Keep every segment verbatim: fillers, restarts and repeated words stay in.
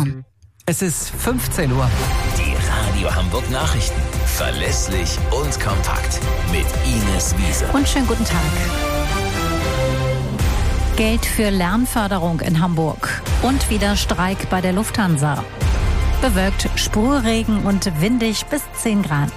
Uhr. Es ist fünfzehn Uhr. Die Radio Hamburg Nachrichten. Verlässlich und kompakt. Mit Ines Wiese. Und schönen guten Tag. Geld für Lernförderung in Hamburg. Und wieder Streik bei der Lufthansa. Bewölkt, Sprühregen und windig bis zehn Grad.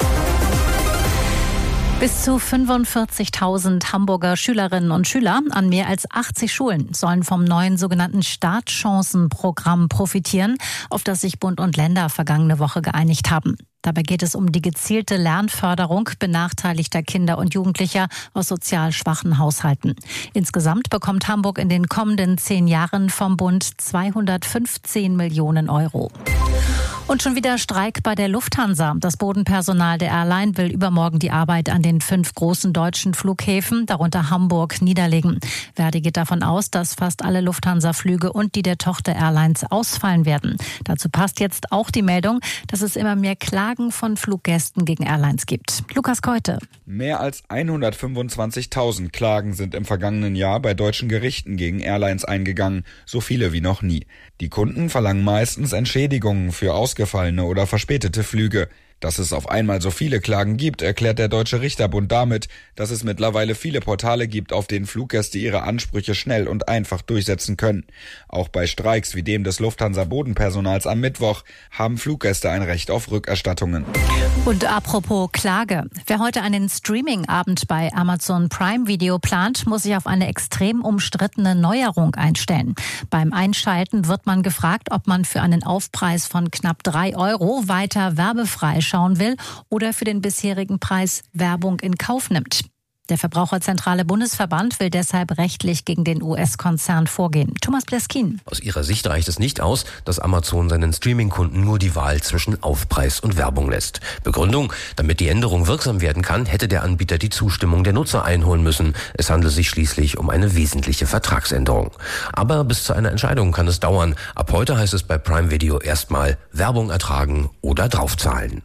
Bis zu fünfundvierzigtausend Hamburger Schülerinnen und Schüler an mehr als achtzig Schulen sollen vom neuen sogenannten Startchancenprogramm profitieren, auf das sich Bund und Länder vergangene Woche geeinigt haben. Dabei geht es um die gezielte Lernförderung benachteiligter Kinder und Jugendlicher aus sozial schwachen Haushalten. Insgesamt bekommt Hamburg in den kommenden zehn Jahren vom Bund zweihundertfünfzehn Millionen Euro. Und schon wieder Streik bei der Lufthansa. Das Bodenpersonal der Airline will übermorgen die Arbeit an den fünf großen deutschen Flughäfen, darunter Hamburg, niederlegen. Verdi geht davon aus, dass fast alle Lufthansa-Flüge und die der Tochter-Airlines ausfallen werden. Dazu passt jetzt auch die Meldung, dass es immer mehr Klagen von Fluggästen gegen Airlines gibt. Lukas Keute. Mehr als hundertfünfundzwanzigtausend Klagen sind im vergangenen Jahr bei deutschen Gerichten gegen Airlines eingegangen, so viele wie noch nie. Die Kunden verlangen meistens Entschädigungen für ausgefallene oder verspätete Flüge. Dass es auf einmal so viele Klagen gibt, erklärt der Deutsche Richterbund damit, dass es mittlerweile viele Portale gibt, auf denen Fluggäste ihre Ansprüche schnell und einfach durchsetzen können. Auch bei Streiks wie dem des Lufthansa-Bodenpersonals am Mittwoch haben Fluggäste ein Recht auf Rückerstattungen. Und apropos Klage. Wer heute einen Streaming-Abend bei Amazon Prime Video plant, muss sich auf eine extrem umstrittene Neuerung einstellen. Beim Einschalten wird man gefragt, ob man für einen Aufpreis von knapp drei Euro weiter werbefrei schauen will oder für den bisherigen Preis Werbung in Kauf nimmt. Der Verbraucherzentrale Bundesverband will deshalb rechtlich gegen den U S-Konzern vorgehen. Thomas Bleskin. Aus ihrer Sicht reicht es nicht aus, dass Amazon seinen Streaming-Kunden nur die Wahl zwischen Aufpreis und Werbung lässt. Begründung: Damit die Änderung wirksam werden kann, hätte der Anbieter die Zustimmung der Nutzer einholen müssen. Es handelt sich schließlich um eine wesentliche Vertragsänderung. Aber bis zu einer Entscheidung kann es dauern. Ab heute heißt es bei Prime Video erstmal Werbung ertragen oder draufzahlen.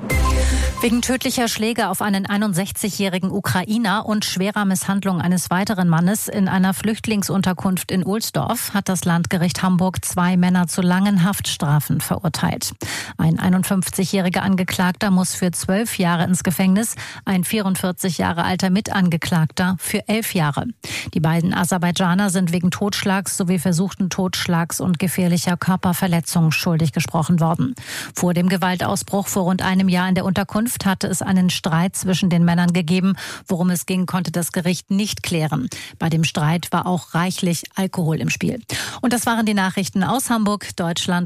Wegen tödlicher Schläge auf einen einundsechzigjährigen Ukrainer und schwerer Misshandlung eines weiteren Mannes in einer Flüchtlingsunterkunft in Ohlsdorf hat das Landgericht Hamburg zwei Männer zu langen Haftstrafen verurteilt. Ein einundfünfzigjähriger Angeklagter muss für zwölf Jahre ins Gefängnis, ein vierundvierzig Jahre alter Mitangeklagter für elf Jahre. Die beiden Aserbaidschaner sind wegen Totschlags sowie versuchten Totschlags und gefährlicher Körperverletzung schuldig gesprochen worden. Vor dem Gewaltausbruch vor rund einem Jahr in der Unterkunft hatte es einen Streit zwischen den Männern gegeben. Worum es ging, konnte das Gericht nicht klären. Bei dem Streit war auch reichlich Alkohol im Spiel. Und das waren die Nachrichten aus Hamburg, Deutschland